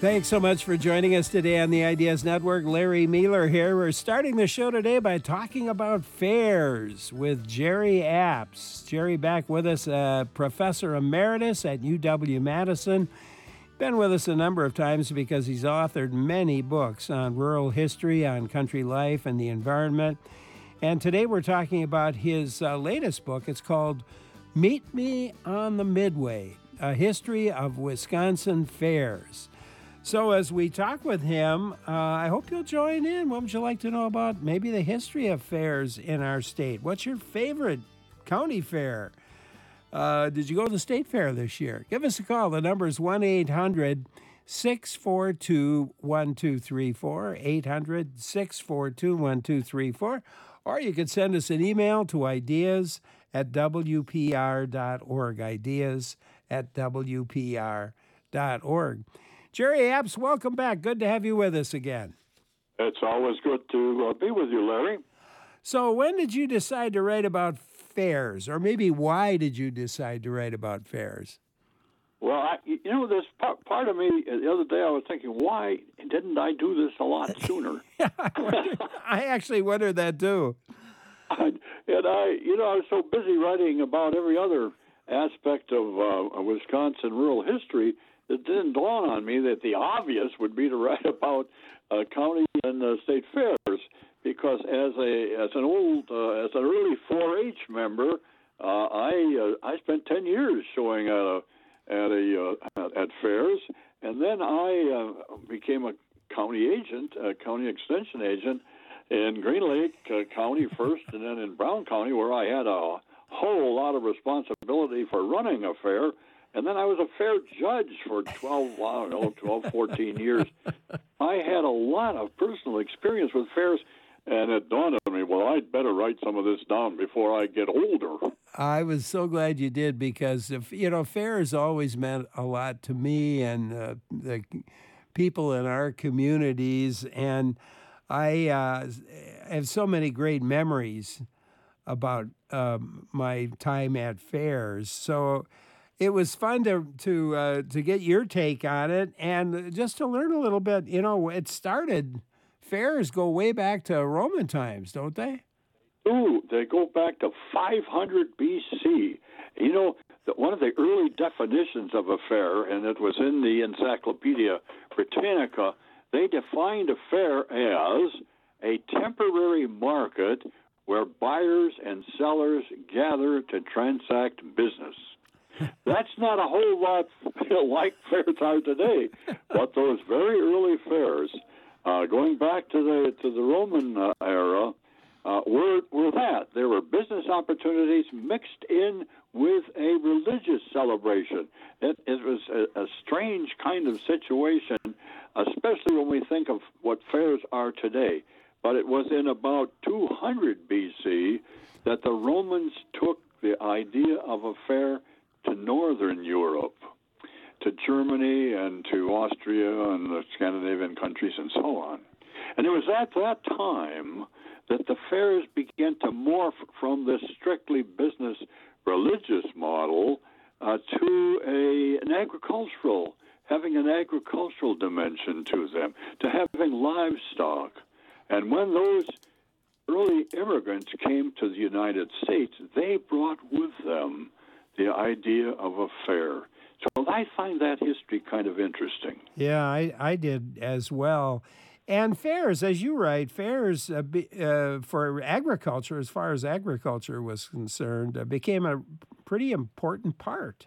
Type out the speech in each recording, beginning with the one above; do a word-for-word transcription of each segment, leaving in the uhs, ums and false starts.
Thanks so much for joining us today on the Ideas Network. Larry Mueller here. We're starting the show today by talking about fairs with Jerry Apps. Jerry back with us, uh, Professor Emeritus at U W-Madison. Been with us a number of times because he's authored many books on rural history, on country life, and the environment. And today we're talking about his uh, latest book. It's called Meet Me on the Midway, A History of Wisconsin Fairs. So as we talk with him, uh, I hope you'll join in. What would you like to know about maybe the history of fairs in our state? What's your favorite county fair? Uh, did you go to the state fair this year? Give us a call. The number is one eight hundred six four two one two three four, eight hundred six four two one two three four. Or you could send us an email to ideas at w p r dot org, ideas at w p r dot org. Jerry Apps, welcome back. Good to have you with us again. It's always good to uh, be with you, Larry. So when did you decide to write about fairs? Or maybe why did you decide to write about fairs? Well, I, you know, there's part, part of me, the other day I was thinking, why didn't I do this a lot sooner? Yeah, I, wondered, I actually wondered that too. I, and I, you know, I was so busy writing about every other aspect of uh, Wisconsin rural history, it didn't dawn on me that the obvious would be to write about uh, county and uh, state fairs, because as a as an old uh, as an early four H member, uh, I uh, I spent ten years showing at a at a uh, at, at fairs, and then I uh, became a county agent, a county extension agent in Green Lake uh, County first, and then in Brown County, where I had a whole lot of responsibility for running a fair. And then I was a fair judge for twelve, I don't know, twelve, fourteen years. I had a lot of personal experience with fairs, and it dawned on me, well, I'd better write some of this down before I get older. I was so glad you did, because, if, you know, fairs always meant a lot to me and uh, the people in our communities. And I uh, have so many great memories about um, my time at fairs. So it was fun to to uh, to get your take on it, and just to learn a little bit. You know, it started, fairs go way back to Roman times, don't they? Ooh, they go back to five hundred B C. You know, the, one of the early definitions of a fair, and it was in the Encyclopedia Britannica, they defined a fair as a temporary market where buyers and sellers gather to transact business. That's not a whole lot like fairs are today, but those very early fairs, uh, going back to the to the Roman uh, era, uh, were were that there were business opportunities mixed in with a religious celebration. It, it was a, a strange kind of situation, especially when we think of what fairs are today. But it was in about two hundred B C that the Romans took the idea of a fair to Northern Europe, to Germany and to Austria and the Scandinavian countries and so on. And it was at that time that the fairs began to morph from this strictly business religious model uh, to a, an agricultural, having an agricultural dimension to them, to having livestock. And when those early immigrants came to the United States, they brought with them the idea of a fair. So I find that history kind of interesting. Yeah, I, I did as well. And fairs, as you write, fairs uh, be, uh, for agriculture, as far as agriculture was concerned, uh, became a pretty important part.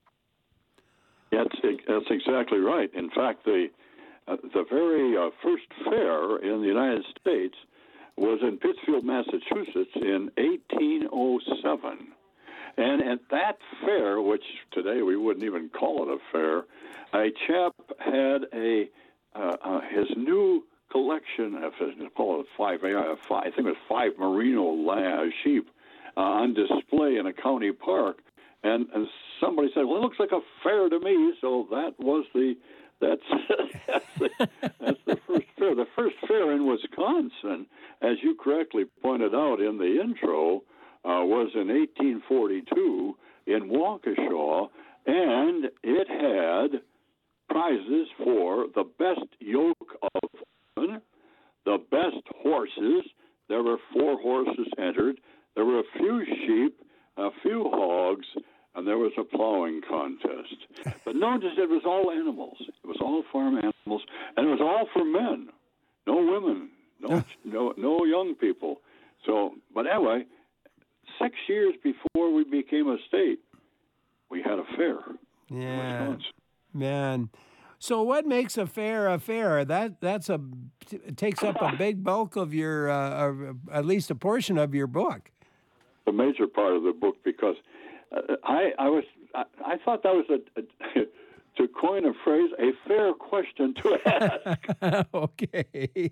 That's, that's exactly right. In fact, the, uh, the very uh, first fair in the United States was in Pittsfield, Massachusetts in eighteen oh seven. And at that fair, which today we wouldn't even call it a fair, a chap had a uh, uh, his new collection of, call it five, uh, five, I think it was five merino la- sheep uh, on display in a county park. And, and somebody said, well, it looks like a fair to me. So that was the, that's, that's, the, that's the first fair. The first fair in Wisconsin, as you correctly pointed out in the intro, Uh, was in eighteen forty-two in Waukesha, and it had prizes for the best yoke of oxen, the best horses. There were four horses entered. There were a few sheep, a few hogs, and there was a plowing contest. But notice it was all animals. It was all farm animals, and it was all for men. No women, no no, no young people. So, but anyway, six years before we became a state, we had a fair. Yeah, man. So what makes a fair a fair? That that's a it takes up a big bulk of your, uh, uh, at least a portion of your book. A major part of the book, because uh, I I was I, I thought that was a, a to coin a phrase, a fair question to ask. Okay.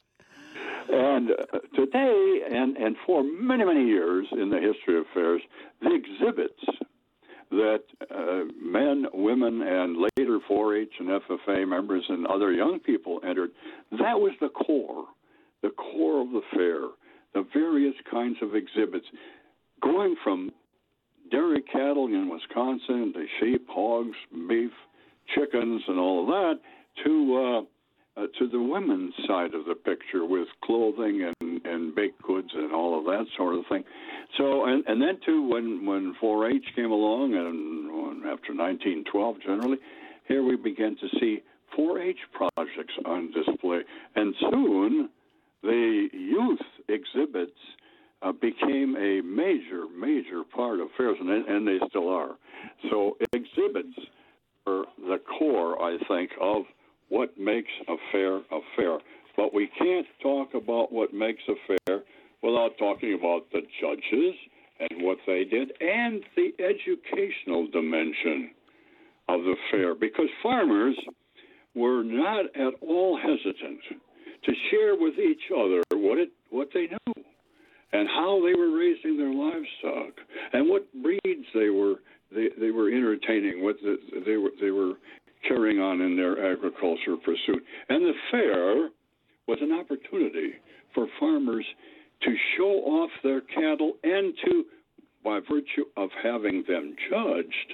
And uh, today, and, and for many, many years in the history of fairs, the exhibits that uh, men, women, and later four H and F F A members and other young people entered, that was the core, the core of the fair, the various kinds of exhibits, going from dairy cattle in Wisconsin to sheep, hogs, beef, chickens, and all of that, to uh, uh, to the women's side of the picture with clothing and, and baked goods and all of that sort of thing. So, and, and then too, when, when four H came along, and after nineteen twelve generally, here we began to see four H projects on display. And soon, the youth exhibits uh, became a major, major part of fairs, and, and they still are. So exhibits are the core, I think, of what makes a fair a fair. But we can't talk about what makes a fair without talking about the judges and what they did and the educational dimension of the fair, because farmers were not at all hesitant to share with each other what it what they knew and how they were raising their livestock and what breeds they were they, they were entertaining, what the, they were they were carrying on in their agriculture pursuit. And the fair was an opportunity for farmers to show off their cattle and to, by virtue of having them judged,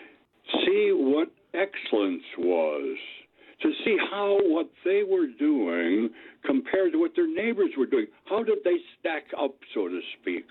see what excellence was, to see how what they were doing compared to what their neighbors were doing. How did they stack up, so to speak?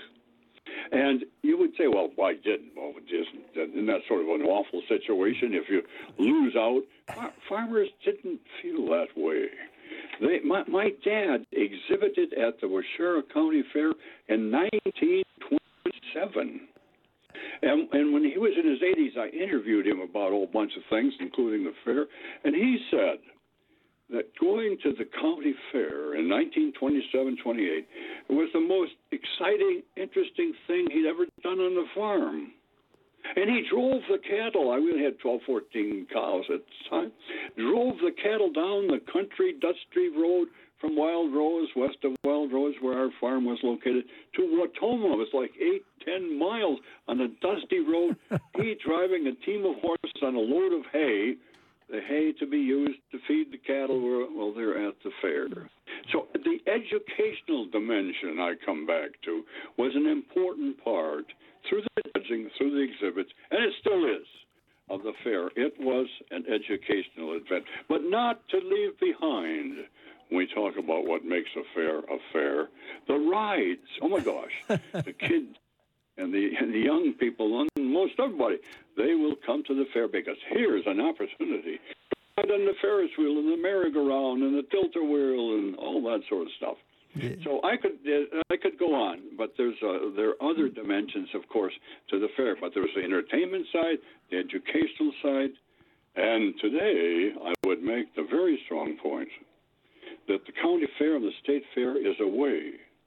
And you would say, well, why didn't? Well, isn't, isn't that sort of an awful situation if you lose out? Farmers didn't feel that way. They, my, my dad exhibited at the Waushara County Fair in nineteen twenty-seven. And, and when he was in his eighties, I interviewed him about a whole bunch of things, including the fair. And he said that going to the county fair in nineteen twenty-seven twenty-eight was the most exciting, interesting thing he'd ever done on the farm. And he drove the cattle. I really had twelve, fourteen cows at the time. Drove the cattle down the country, dusty road from Wild Rose, west of Wild Rose, where our farm was located, to Wautoma. It was like eight, ten miles on a dusty road. He driving a team of horses on a load of hay, the hay to be used to feed the cattle while they're at the fair. So the educational dimension I come back to was an important part through the judging, through the exhibits, and it still is, of the fair. It was an educational event, but not to leave behind, when we talk about what makes a fair a fair, the rides. Oh, my gosh. The kids and the, and the young people, and most everybody, they will come to the fair because here's an opportunity to ride on the Ferris wheel and the merry-go-round and the tilt-a-wheel and all that sort of stuff. Yeah. So I could uh, I could go on, but there's uh, there are other dimensions, of course, to the fair. But there's the entertainment side, the educational side, and today I would make the very strong point that the county fair and the state fair is a way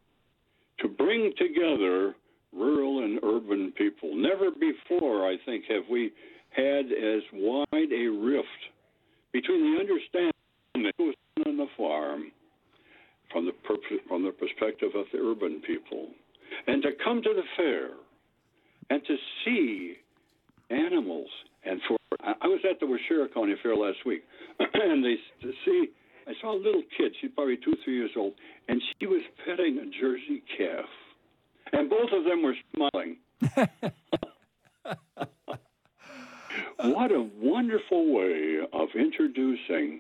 to bring together rural and urban people. Never before, I think, have we had as wide a rift between the understanding that goes on on the farm from the per- from the perspective of the urban people, and to come to the fair and to see animals. And for I was at the Waushara County Fair last week, and they to see I saw a little kid. She's probably two, three years old, and she was petting a Jersey calf, and both of them were smiling. What a wonderful way of of introducing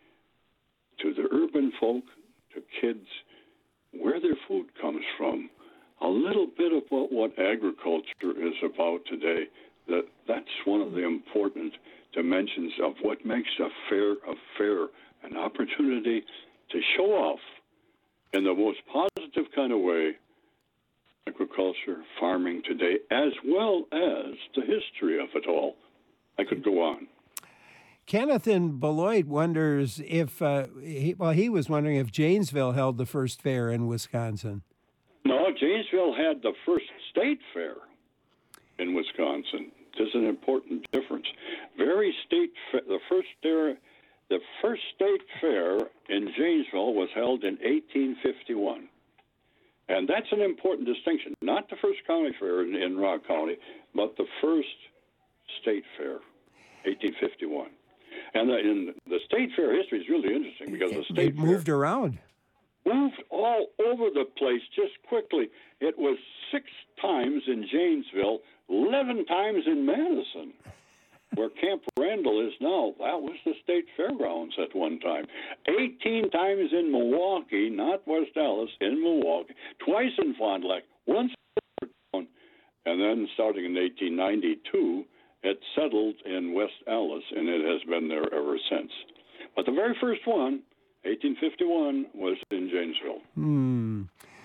to the urban folk, to kids, where their food comes from, a little bit about what agriculture is about today. That that's one of the important dimensions of what makes a fair a fair, an opportunity to show off in the most positive kind of way agriculture, farming today, as well as the history of it all. I could go on. Kenneth in Beloit wonders if, uh, he, well, he was wondering if Janesville held the first fair in Wisconsin. No, Janesville had the first state fair in Wisconsin. There's an important difference. Very state, the first fair, the first state fair in Janesville was held in eighteen fifty-one. And that's an important distinction. Not the first county fair in, in Rock County, but the first state fair, eighteen fifty-one. And the, in the state fair history is really interesting because the state it moved fair around. moved all over the place just quickly. It was six times in Janesville, eleven times in Madison, where Camp Randall is now. That was the state fairgrounds at one time. eighteen times in Milwaukee, not West Allis, in Milwaukee, twice in Fond du Lac, once in Town, and then starting in eighteen ninety-two, it settled in West Allis, and it has been there ever since. But the very first one, eighteen fifty-one, was in Janesville. Hmm.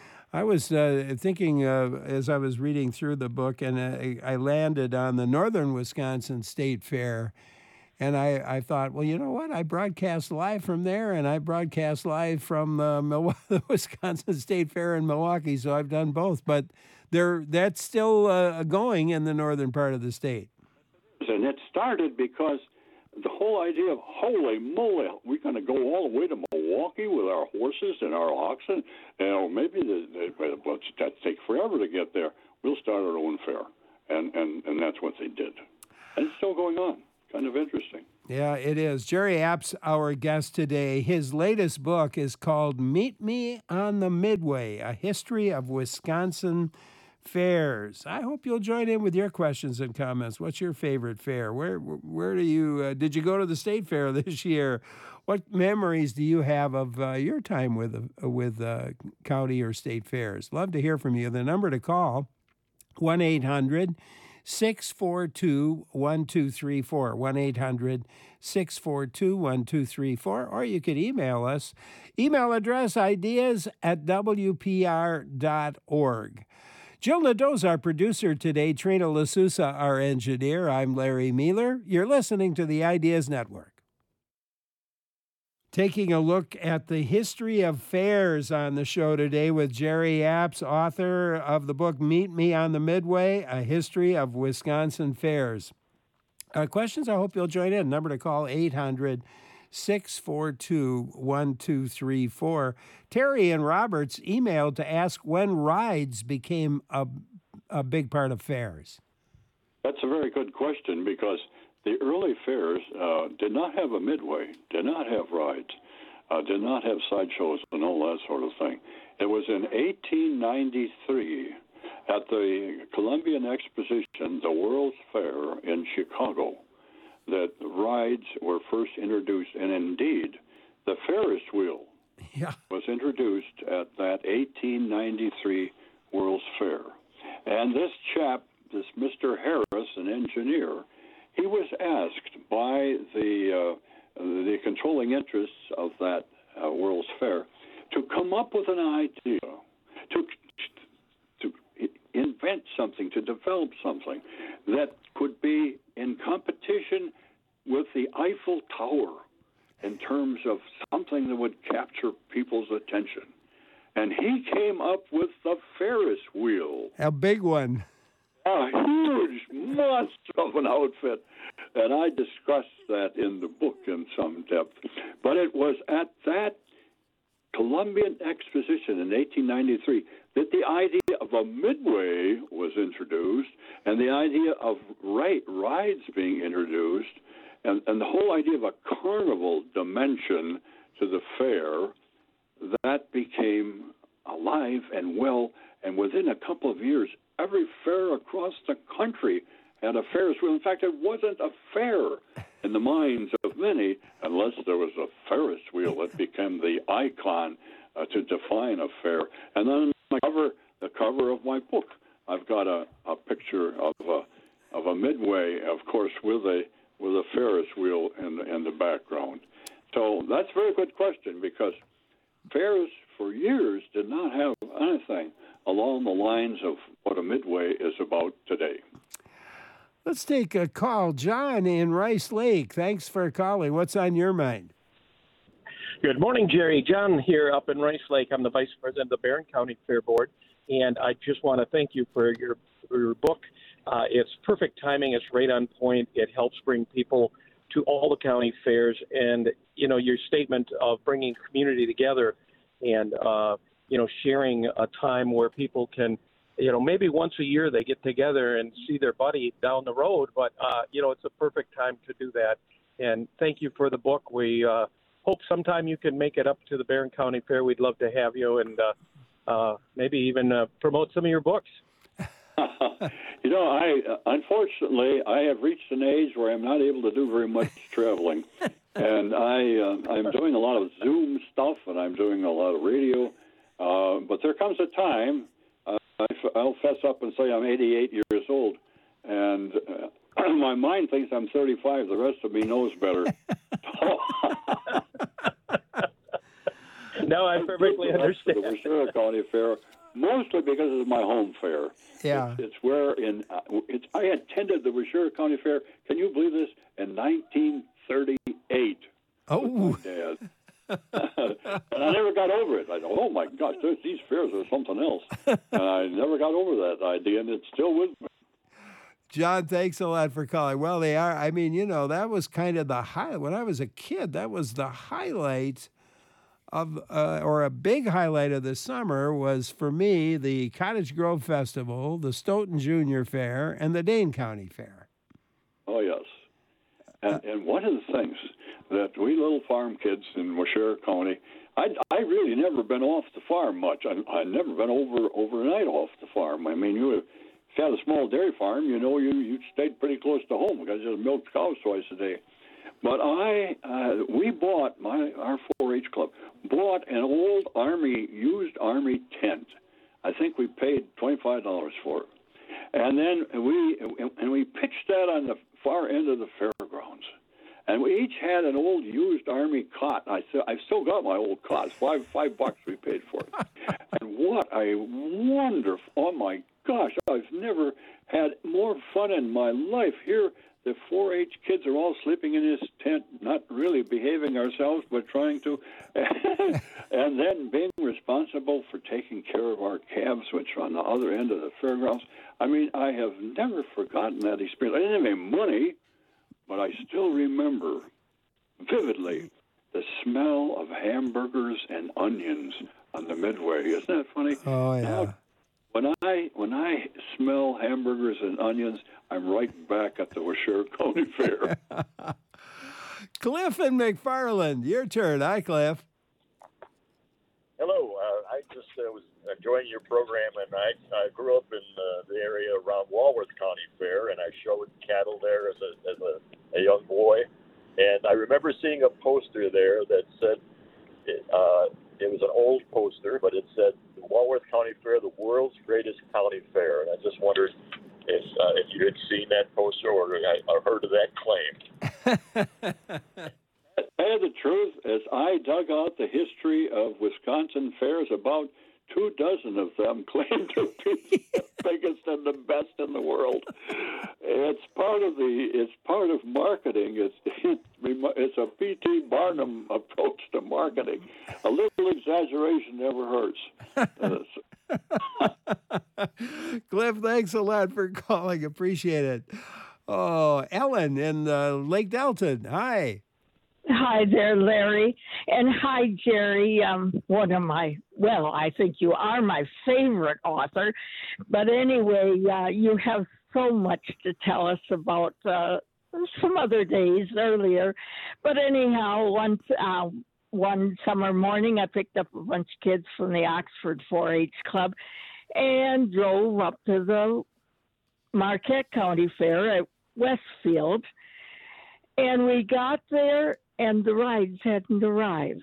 I was uh, thinking uh, as I was reading through the book, and I, I landed on the Northern Wisconsin State Fair, and I, I thought, well, you know what? I broadcast live from there, and I broadcast live from uh, Mil- the Wisconsin State Fair in Milwaukee, so I've done both. But there, that's still uh, going in the northern part of the state. And it started because the whole idea of, holy moly, we're going to go all the way to Milwaukee with our horses and our oxen. You know, maybe the, the, well, that take forever to get there. We'll start our own fair. And, and, and that's what they did. And it's still going on. Kind of interesting. Yeah, it is. Jerry Apps, our guest today. His latest book is called Meet Me on the Midway, A History of Wisconsin Fairs. I hope you'll join in with your questions and comments. What's your favorite fair? Where where do you, uh, did you go to the state fair this year? What memories do you have of uh, your time with, uh, with uh, county or state fairs? Love to hear from you. The number to call, one eight hundred six four two one two three four, one eight hundred six four two one two three four, or you could email us. Email address ideas at w p r dot org. Jill Nadeau's our producer today, Trina LaSousa our engineer. I'm Larry Mealer. You're listening to the Ideas Network. Taking a look at the history of fairs on the show today with Jerry Apps, author of the book Meet Me on the Midway, A History of Wisconsin Fairs. Uh, questions, I hope you'll join in. Number to call, eight hundred six four two one two three four. Terry and Roberts emailed to ask when rides became a, a big part of fairs. That's a very good question because the early fairs uh, did not have a midway, did not have rides, uh, did not have sideshows and all that sort of thing. It was in eighteen ninety-three at the Columbian Exposition, the World's Fair in Chicago, that rides were first introduced, and indeed, the Ferris wheel yeah. was introduced at that eighteen ninety-three World's Fair. And this chap, this Mister Harris, an engineer, he was asked by the uh, the controlling interests of that uh, World's Fair to come up with an idea, to to invent something, to develop something that could be in competition with the Eiffel Tower in terms of something that would capture people's attention. And he came up with the Ferris wheel. A big one. A huge monster of an outfit. And I discussed that in the book in some depth. But it was at that Columbian Exposition in eighteen ninety-three that the idea of a midway was introduced and the idea of right, rides being introduced and, and the whole idea of a carnival dimension to the fair, that became alive and well. And within a couple of years, every fair across the country had a Ferris wheel. In fact, it wasn't a fair. in the minds of many, unless there was a Ferris wheel that became the icon uh, to define a fair. And then the cover, the cover of my book, I've got a, a picture of a of a Midway, of course, with a with a Ferris wheel in in the background. So that's a very good question, because fairs for years did not have anything along the lines of what a Midway is about today. Let's take a call. John in Rice Lake. Thanks for calling. What's on your mind? Good morning, Jerry. John here up in Rice Lake. I'm the vice president of the Barron County Fair Board, and I just want to thank you for your, for your book. Uh, it's perfect timing. It's right on point. It helps bring people to all the county fairs, and, you know, your statement of bringing community together and, uh, you know, sharing a time where people can, you know, maybe once a year they get together and see their buddy down the road. But, uh, you know, it's a perfect time to do that. And thank you for the book. We uh, hope sometime you can make it up to the Barron County Fair. We'd love to have you, and uh, uh, maybe even uh, promote some of your books. You know, I uh, unfortunately I have reached an age where I'm not able to do very much traveling, and I uh, I'm doing a lot of Zoom stuff, and I'm doing a lot of radio. Uh, but there comes a time, uh, I f- I'll fess up and say I'm eighty-eight years old, and uh, my mind thinks I'm thirty-five. The rest of me knows better. No, I perfectly understand. The Ventura County Fair, mostly because it's my home fair. Yeah. It's, it's where in uh, it's. I attended the Ventura County Fair. Can you believe this? In nineteen thirty-eight. Oh. With my dad. And I never got over it. I thought, oh my gosh, these fairs are something else. And I never got over that idea, and it's still with me. John, thanks a lot for calling. Well, they are. I mean, you know, that was kind of the high. When I was a kid, that was the highlight of, uh, or a big highlight of the summer was, for me, the Cottage Grove Festival, the Stoughton Junior Fair, and the Dane County Fair. Oh, yes. And, uh, and one of the things that we little farm kids in Washoe County, I I really never been off the farm much. I I never been over overnight off the farm. I mean, you if you had a small dairy farm, you know, you you stayed pretty close to home because you just milked cows twice a day. But I uh, we bought my our four H club bought an old army used army tent. I think we paid twenty-five dollars for it, and then we and we pitched that on the far end of the fairgrounds. And we each had an old used army cot. I still, I've still got my old cot. Five five bucks we paid for it. And what a wonderful! Oh my gosh, I've never had more fun in my life. Here, the four H kids are all sleeping in this tent, not really behaving ourselves, but trying to, and then being responsible for taking care of our calves, which are on the other end of the fairgrounds. I mean, I have never forgotten that experience. I didn't have any money, but I still remember vividly the smell of hamburgers and onions on the Midway. Isn't that funny? Oh, yeah. Now, when I when I smell hamburgers and onions, I'm right back at the Washoe County Fair. Cliff and McFarland, your turn. Hi, Cliff. Hello. Uh, I just uh, was enjoying your program, and I, I grew up in uh, the area around Walworth County Fair, and I showed cattle there as a as a, a young boy. And I remember seeing a poster there that said, uh, it was an old poster, but it said, the Walworth County Fair, the world's greatest county fair. And I just wondered if, uh, if you had seen that poster or, or heard of that claim. Tell the truth, as I dug out the history of Wisconsin fairs, about two dozen of them claim to be the biggest and the best in the world. It's part of the. It's part of marketing. It's it's a P T Barnum approach to marketing. A little exaggeration never hurts. Cliff, thanks a lot for calling. Appreciate it. Oh, Ellen in uh, Lake Delton. Hi. Hi there, Larry. And hi, Jerry. Um, one of my, well, I think you are my favorite author. But anyway, uh, you have so much to tell us about uh, some other days earlier. But anyhow, once, uh, one summer morning, I picked up a bunch of kids from the Oxford four H Club and drove up to the Marquette County Fair at Westfield. And we got there, and the rides hadn't arrived.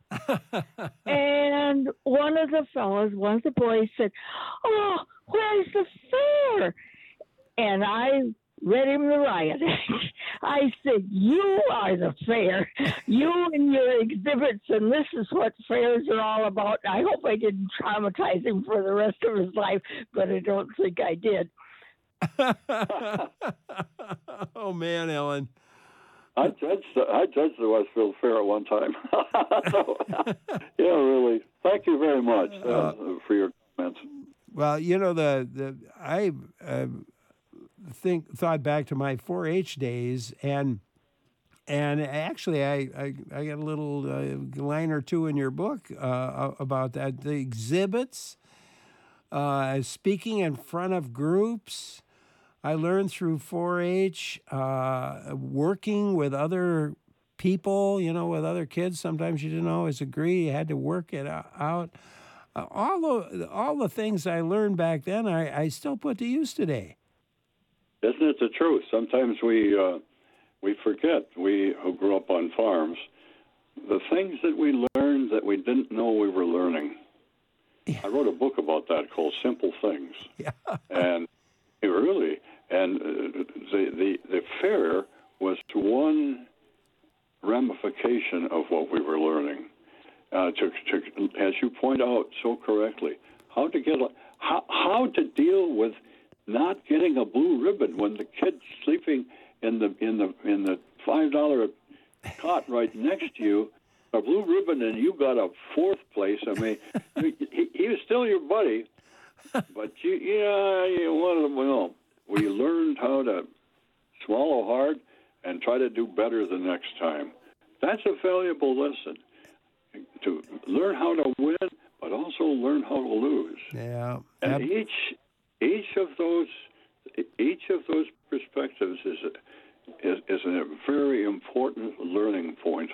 And one of the fellows, one of the boys said, "Oh, where's the fair?" And I read him the riot act. I said, "You are the fair. You and your exhibits, and this is what fairs are all about." I hope I didn't traumatize him for the rest of his life, but I don't think I did. Oh, man, Ellen. I judged the, I judged the Westfield Fair at one time. So, yeah, really. Thank you very much uh, uh, for your comments. Well, you know, the the I uh, think thought back to my four H days, and and actually, I I, I got a little uh, line or two in your book uh, about that. The exhibits, uh, speaking in front of groups. I learned through four H, uh, working with other people, you know, with other kids. Sometimes you didn't always agree. You had to work it out. Uh, all the all the things I learned back then, I, I still put to use today. Isn't it the truth? Sometimes we uh, we forget, we who grew up on farms, the things that we learned that we didn't know we were learning. Yeah. I wrote a book about that called Simple Things. Yeah. And really, and uh, the, the the fair was one ramification of what we were learning. Uh, to, to, as you point out so correctly, how to get a, how how to deal with not getting a blue ribbon when the kid's sleeping in the in the in the five dollar cot right next to you, a blue ribbon, and you got a fourth place. I mean, he, he was still your buddy. But you, yeah, you wanted to, well, we learned how to swallow hard and try to do better the next time. That's a valuable lesson, to learn how to win, but also learn how to lose. Yeah. And yep. each each of those each of those perspectives is a, is, is a very important learning point.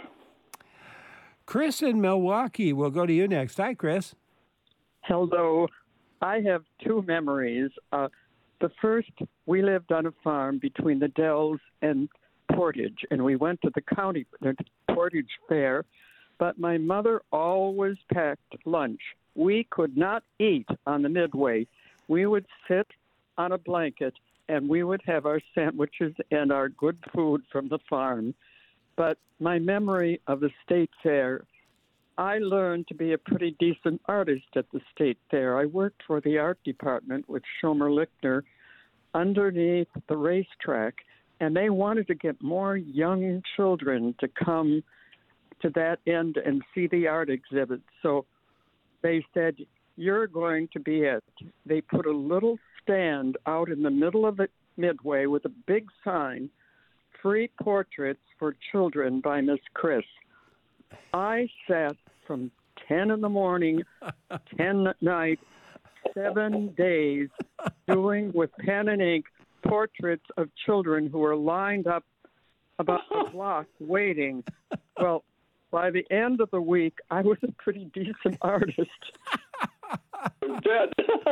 Chris in Milwaukee, we'll go to you next. Hi, Chris. Hello. I have two memories. Uh, the first, we lived on a farm between the Dells and Portage, and we went to the county the Portage Fair, but my mother always packed lunch. We could not eat on the midway. We would sit on a blanket, and we would have our sandwiches and our good food from the farm. But my memory of the state fair, I learned to be a pretty decent artist at the state fair. I worked for the art department with Schomer Lichtner underneath the racetrack, and they wanted to get more young children to come to that end and see the art exhibit. So they said, you're going to be it. They put a little stand out in the middle of the midway with a big sign, Free Portraits for Children by Miss Chris. I sat from ten in the morning, ten at night, seven days, doing with pen and ink portraits of children who were lined up about a block waiting. Well, by the end of the week, I was a pretty decent artist. Dead.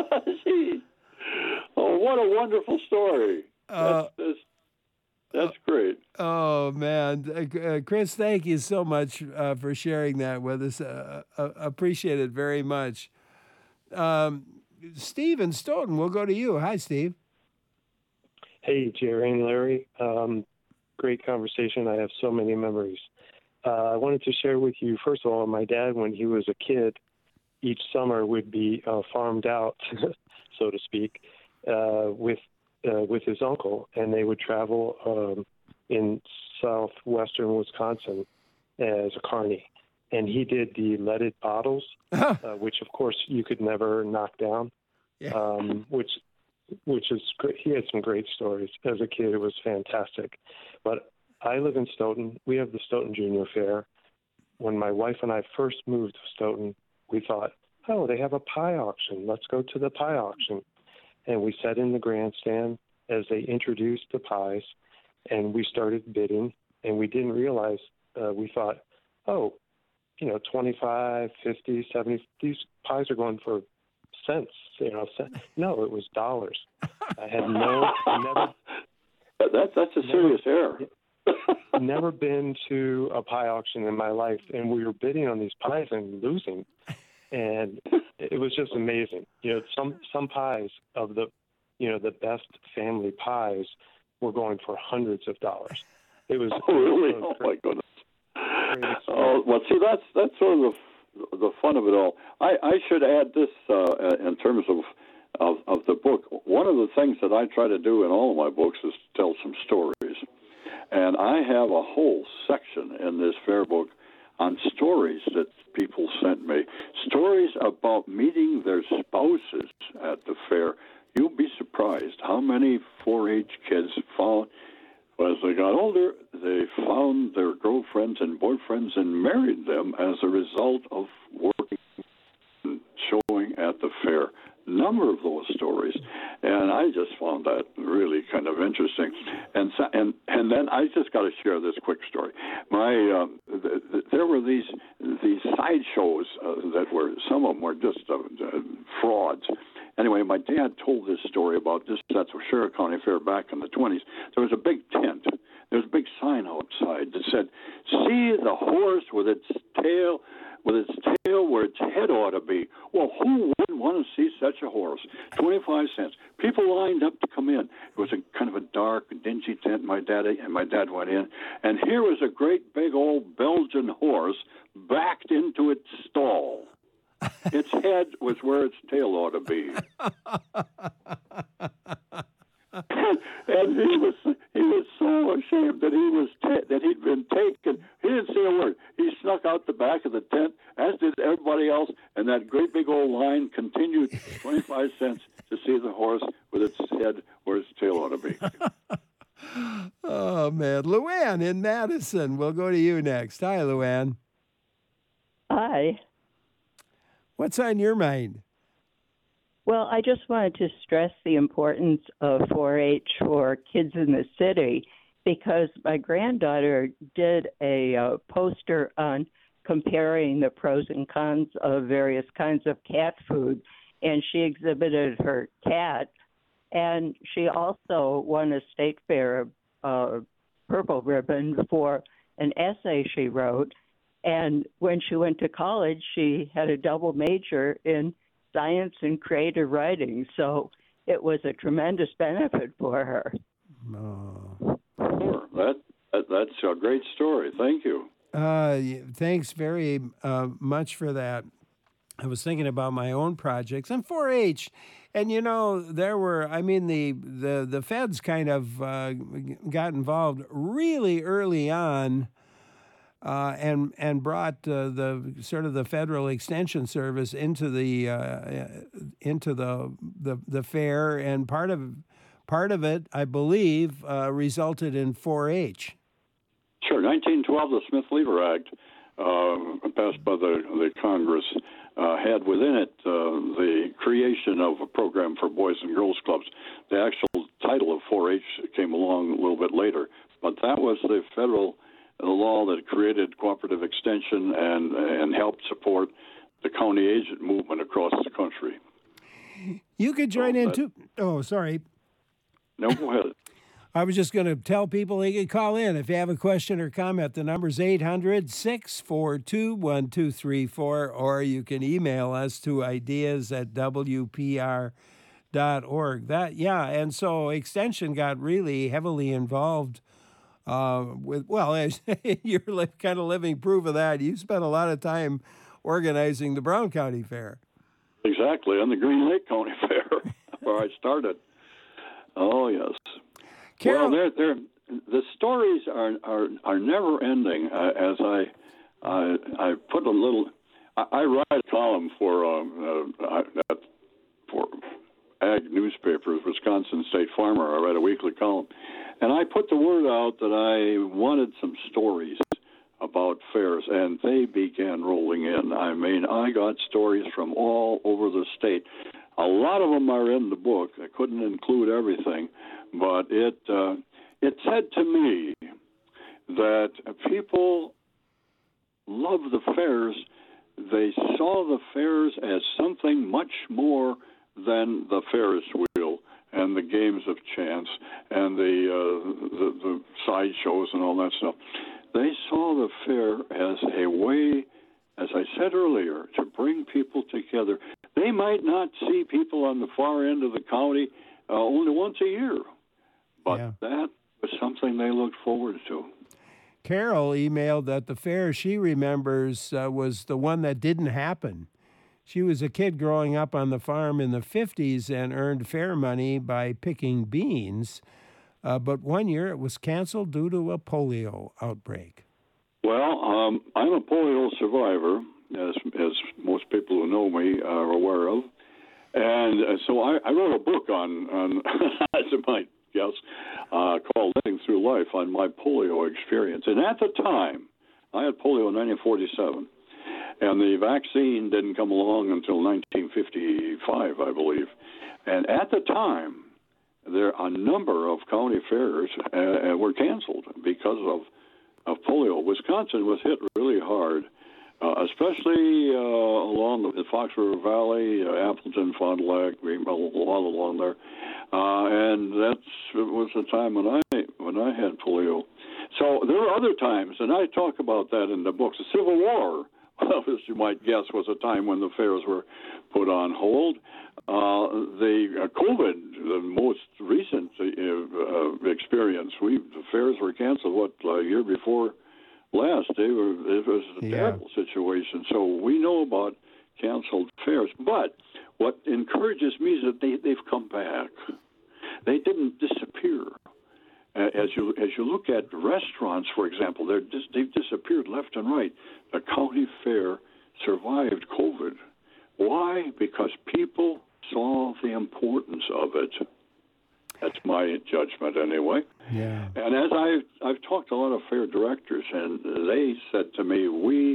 Oh, what a wonderful story. Uh, that's, that's, that's great. Oh, man. Uh, Chris, thank you so much uh, for sharing that with us. Uh, uh, appreciate it very much. Um, Steve in Stoughton, we'll go to you. Hi, Steve. Hey, Jerry and Larry. Um, great conversation. I have so many memories. Uh, I wanted to share with you, first of all, my dad, when he was a kid, each summer would be uh, farmed out, so to speak, uh, with uh, with his uncle, and they would travel um, in southwestern Wisconsin as a carny. And he did the leaded bottles, uh, which, of course, you could never knock down, yeah. um, which which is great. He had some great stories. As a kid, it was fantastic. But I live in Stoughton. We have the Stoughton Junior Fair. When my wife and I first moved to Stoughton, we thought, oh, they have a pie auction. Let's go to the pie auction. And we sat in the grandstand as they introduced the pies, and we started bidding, and we didn't realize, uh, we thought, oh, you know, twenty-five, fifty, seventy, these pies are going for cents, you know. Cents. No, it was dollars. I had no, never. That's, that's a serious never, error. never been to a pie auction in my life, and we were bidding on these pies and losing, and it was just amazing. You know, some some pies of the, you know, the best family pies were going for hundreds of dollars. It was oh, really? So oh my goodness. Oh, well, see, that's that's sort of the, the fun of it all. I, I should add this uh, in terms of, of of the book. One of the things that I try to do in all of my books is tell some stories. And I have a whole section in this fair book on stories that people sent me. Stories about meeting their spouses at the fair. You'll be surprised how many four H kids found, as they got older, they found their girlfriends and boyfriends and married them as a result of working and showing at the fair. Number of those stories, and I just found that really kind of interesting. And so, and and then I just got to share this quick story. My uh, th- th- there were these these sideshows uh, that were, some of them were just uh, uh, frauds. Anyway, my dad told this story about this at the Sheriff County Fair back in the twenties. There was a big tent. There was a big sign outside that said, "See the horse with its tail." with its tail where its head ought to be. Well, who wouldn't want to see such a horse? twenty-five cents. People lined up to come in. It was a kind of a dark, dingy tent. My dad and my dad went in, and here was a great big old Belgian horse backed into its stall. Its head was where its tail ought to be. And he was he was so ashamed that he was ta- that he'd been taken. He didn't say a word. He snuck out the back of the tent, as did everybody else, and that great big old line continued. twenty-five cents to see the horse with its head where its tail ought to be. Oh man, Luann in Madison. We'll go to you next. Hi, Luann. Hi. What's on your mind? Well, I just wanted to stress the importance of four H for kids in the city, because my granddaughter did a uh, poster on comparing the pros and cons of various kinds of cat food, and she exhibited her cat, and she also won a state fair uh, purple ribbon for an essay she wrote, and when she went to college, she had a double major in science and creative writing, so it was a tremendous benefit for her. Oh. Sure. That, that that's a great story. Thank you. Uh, thanks very uh, much for that. I was thinking about my own projects and four H, and you know there were. I mean the the the feds kind of uh, got involved really early on. Uh, and and brought uh, the sort of the Federal Extension Service into the uh, into the, the the fair, and part of part of it, I believe, uh, resulted in four H. Sure, nineteen twelve, the Smith-Lever Act, uh, passed by the the Congress, uh, had within it uh, the creation of a program for Boys and Girls Clubs. The actual title of four H came along a little bit later, but that was the federal the law that created cooperative extension and and helped support the county agent movement across the country. You could join so in that, too. Oh, sorry. No, go ahead. I was just going to tell people they could call in if you have a question or comment. The number's eight hundred, six four two, one two three four, or you can email us to ideas at w p r dot org. That yeah, and so Extension got really heavily involved. Uh, with well, as you're li- kind of living proof of that. You spent a lot of time organizing the Brown County Fair. Exactly, and the Green Lake County Fair, where I started. Oh yes. Carol, well, they're, they're, the stories are are, are never ending. Uh, as I, I I put a little, I, I write a column for um, uh, for ag newspapers, Wisconsin State Farmer. I write a weekly column. And I put the word out that I wanted some stories about fairs, and they began rolling in. I mean, I got stories from all over the state. A lot of them are in the book. I couldn't include everything, but it uh, it said to me that people love the fairs. They saw the fairs as something much more than the Ferris wheel and the games of chance and the uh, the, the side shows and all that stuff. They saw the fair as a way, as I said earlier, to bring people together. They might not see people on the far end of the county uh, only once a year, but Yeah. that was something they looked forward to. Carol emailed that the fair she remembers uh, was the one that didn't happen. She was a kid growing up on the farm in the fifties and earned fair money by picking beans. Uh, but one year it was canceled due to a polio outbreak. Well, um, I'm a polio survivor, as as most people who know me are aware of, and uh, so I, I wrote a book on, on as you might guess, uh, called Living Through Life, on my polio experience. And at the time, I had polio in nineteen forty-seven, and the vaccine didn't come along until nineteen fifty-five, I believe. And at the time, there a number of county fairs uh, were canceled because of, of polio. Wisconsin was hit really hard, uh, especially uh, along the Fox River Valley, uh, Appleton, Fond du Lac, all along there. Uh, and that was the time when I when I had polio. So there were other times, and I talk about that in the books. The Civil War, as you might guess, was a time when the fairs were put on hold. Uh, the uh, COVID, the most recent uh, experience, we the fairs were canceled. What a year before last? They were. It was a Yeah. terrible situation. So we know about canceled fairs. But what encourages me is that they they've come back. They didn't disappear. Uh, as you as you look at restaurants, for example, they're dis- they've disappeared left and right. The county fair survived COVID. Why? Because people saw the importance of it. That's my judgment, anyway. Yeah. And as I've, I've talked to a lot of fair directors, and they said to me, we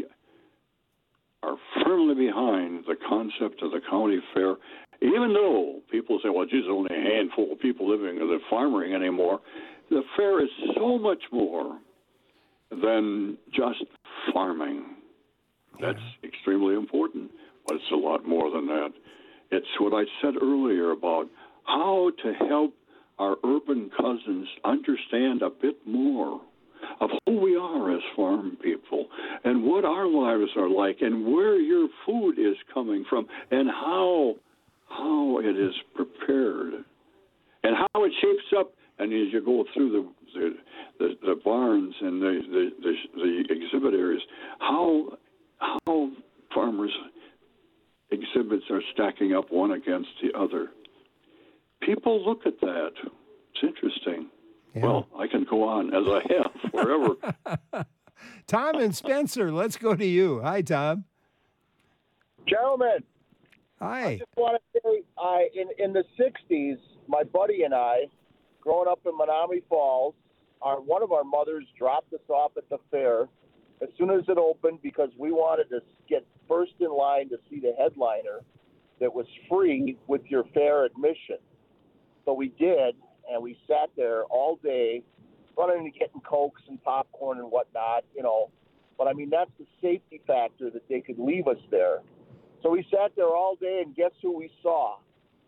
are firmly behind the concept of the county fair, even though people say, well, geez, there's only a handful of people living in the farming anymore. The fair is so much more than just farming. That's yeah. extremely important, but it's a lot more than that. It's what I said earlier about how to help our urban cousins understand a bit more of who we are as farm people and what our lives are like and where your food is coming from and how how it is prepared and how it shapes up. And as you go through the the, the, the barns and the, the, the, the exhibit areas, how how farmers' exhibits are stacking up one against the other. People look at that. It's interesting. Yeah. Well, I can go on, as I have, forever. Tom and Spencer, let's go to you. Hi, Tom. Gentlemen. Hi. I just want to say, I in, in the sixties, my buddy and I, growing up in Menominee Falls, our one of our mothers dropped us off at the fair as soon as it opened because we wanted to get first in line to see the headliner that was free with your fair admission. So we did, and we sat there all day, running and getting Cokes and popcorn and whatnot, you know. But, I mean, that's the safety factor that they could leave us there. So we sat there all day, and guess who we saw?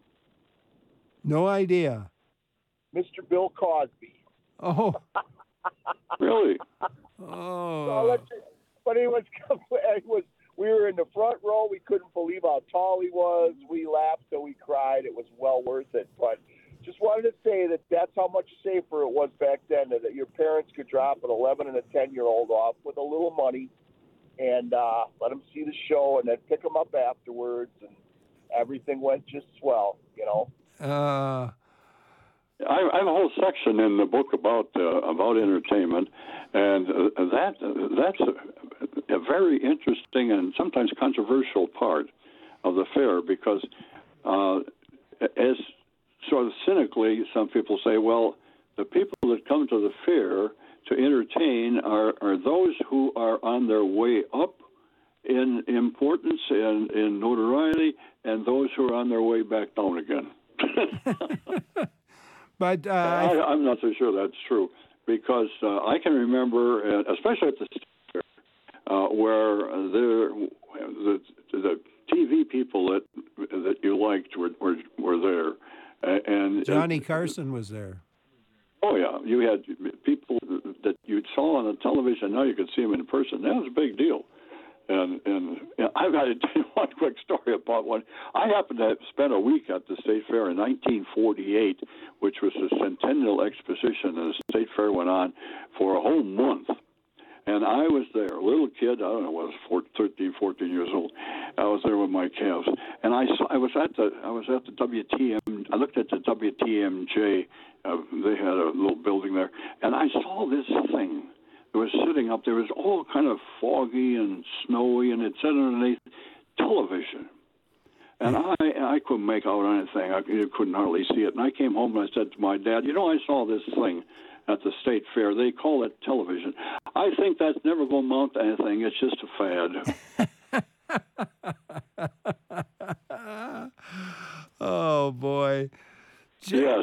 No idea. Mister Bill Cosby. Oh. Really? Oh. So but it was, it was, we were in the front row. We couldn't believe how tall he was. We laughed till we cried. It was well worth it. But just wanted to say that that's how much safer it was back then, that your parents could drop an eleven and a ten-year-old off with a little money and uh, let them see the show and then pick them up afterwards, and everything went just swell, you know. Uh, I, I have a whole section in the book about uh, about entertainment, and uh, that uh, that's a, a very interesting and sometimes controversial part of the fair because, uh, as sort of cynically, some people say, well, the people that come to the fair to entertain are, are those who are on their way up in importance and in notoriety, and those who are on their way back down again. But uh, I, I'm not so sure that's true because uh, I can remember, uh, especially at the fair, uh, where there, the the T V people that that you liked were were, were there, uh, and Johnny uh, Carson was there. Oh yeah, you had people that you saw on the television, now you could see them in person. That was a big deal. And and you know, I've got to tell you one quick story about one. I happened to have spent a week at the State Fair in nineteen forty-eight, which was the Centennial Exposition, and the State Fair went on for a whole month. And I was there, a little kid, I don't know, I was fourteen, thirteen, fourteen years old. I was there with my calves. And I saw, I was at the I was at the W T M, I looked at the W T M J, uh, they had a little building there, and I saw this thing. It was sitting up there. It was all kind of foggy and snowy, and it sat underneath television. And I I couldn't make out anything. I couldn't hardly see it. And I came home and I said to my dad, you know, I saw this thing at the State Fair. They call it television. I think that's never going to amount to anything. It's just a fad. Oh, boy. Yes.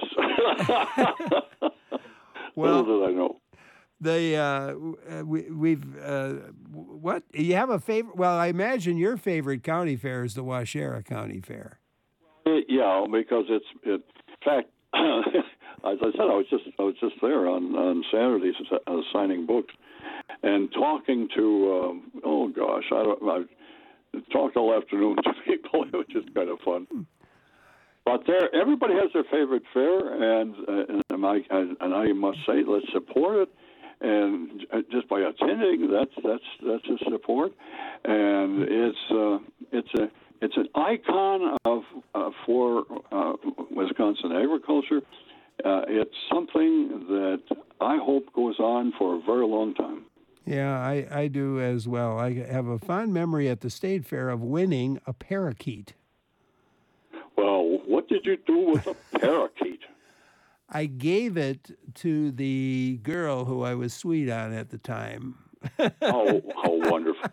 Well, little did I know. The uh, we we've uh, what you have a favorite? Well, I imagine your favorite county fair is the Waushara County Fair. Yeah, because it's it. In fact, as I said, I was just I was just there on on Saturdays uh, signing books and talking to um, oh gosh, I don't I talked all afternoon to people. It was just kind of fun. But there, everybody has their favorite fair, and uh, and I and I must say, let's support it. And just by attending, that's that's that's a support, and it's uh, it's a it's an icon of uh, for uh, Wisconsin agriculture. Uh, it's something that I hope goes on for a very long time. Yeah, I, I do as well. I have a fond memory at the State Fair of winning a parakeet. Well, what did you do with a parakeet? I gave it to the girl who I was sweet on at the time. Oh, how wonderful.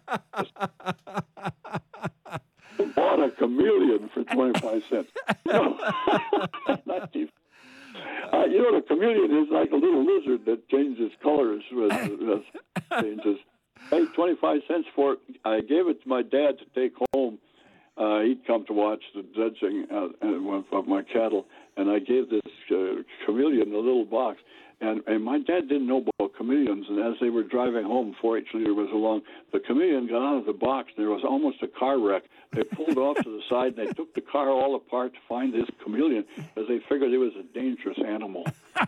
Bought a chameleon for twenty-five cents. No, not cheap. Uh, you know, the chameleon is like a little lizard that changes colors. With, with changes. Paid twenty-five cents for it. I gave it to my dad to take home. Uh, he'd come to watch the judging uh, of my cattle, and I gave this uh, chameleon a little box. And, and my dad didn't know about chameleons, and as they were driving home, four H leader was along, the chameleon got out of the box, and there was almost a car wreck. They pulled off to the side, and they took the car all apart to find this chameleon, because they figured it was a dangerous animal.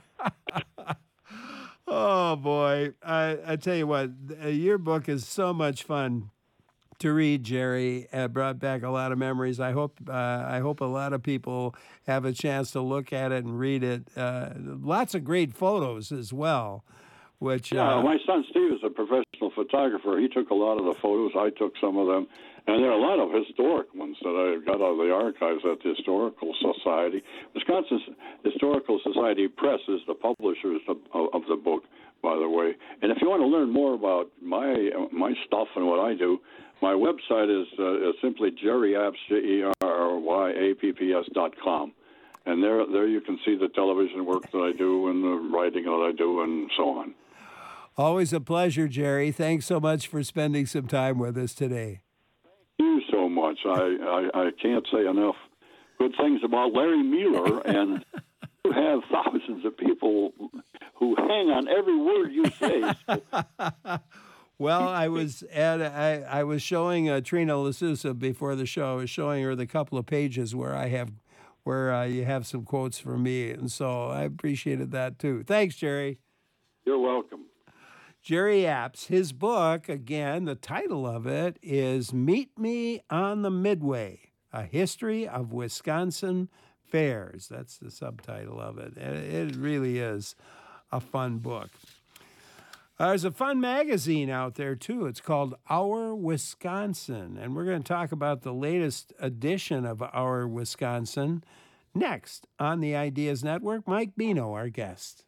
Oh, boy. I, I tell you what, your book is so much fun to read, Jerry. It brought back a lot of memories. I hope uh, I hope a lot of people have a chance to look at it and read it. Uh, lots of great photos as well. Which yeah, uh, my son Steve is a professional photographer. He took a lot of the photos. I took some of them, and there are a lot of historic ones that I got out of the archives at the Historical Society. Wisconsin Historical Society Press is the publishers of, of the book, by the way. And if you want to learn more about my my stuff and what I do, my website is, uh, is simply Jerry Apps, J E R R Y A P P S dot com. And there there you can see the television work that I do and the writing that I do and so on. Always a pleasure, Jerry. Thanks so much for spending some time with us today. Thank you so much. I, I, I can't say enough good things about Larry Mealer, and you have thousands of people who hang on every word you say. So. Well, I was at I, I was showing uh, Trina LaSousa before the show. I was showing her the couple of pages where I have where uh, you have some quotes from me, and so I appreciated that too. Thanks, Jerry. You're welcome. Jerry Apps, his book, again, the title of it is Meet Me on the Midway, A History of Wisconsin Fairs. That's the subtitle of it. It really is a fun book. Uh, there's a fun magazine out there, too. It's called Our Wisconsin, and we're going to talk about the latest edition of Our Wisconsin next on the Ideas Network. Mike Bino, our guest.